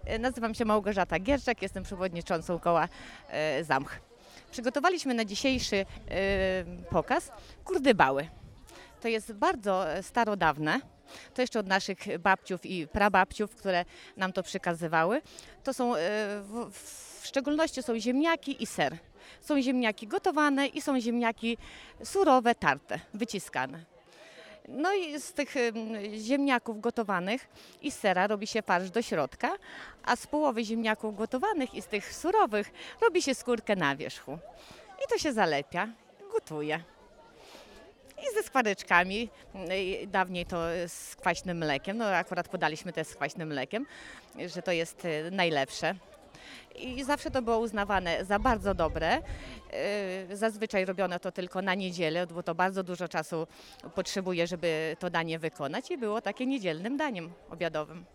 Nazywam się Małgorzata Gierczak, jestem przewodniczącą koła Zamch. Przygotowaliśmy na dzisiejszy pokaz kurdybały. To jest bardzo starodawne. To jeszcze od naszych babciów i prababciów, które nam to przekazywały. To są, w szczególności są ziemniaki i ser. Są ziemniaki gotowane i są ziemniaki surowe, tarte, wyciskane. No i z tych ziemniaków gotowanych i z sera robi się farsz do środka, a z połowy ziemniaków gotowanych i z tych surowych robi się skórkę na wierzchu. I to się zalepia, gotuje. I ze skwareczkami, dawniej to z kwaśnym mlekiem, no akurat podaliśmy to z kwaśnym mlekiem, że to jest najlepsze. I zawsze to było uznawane za bardzo dobre. Zazwyczaj robiono to tylko na niedzielę, bo to bardzo dużo czasu potrzebuje, żeby to danie wykonać i było takie niedzielnym daniem obiadowym.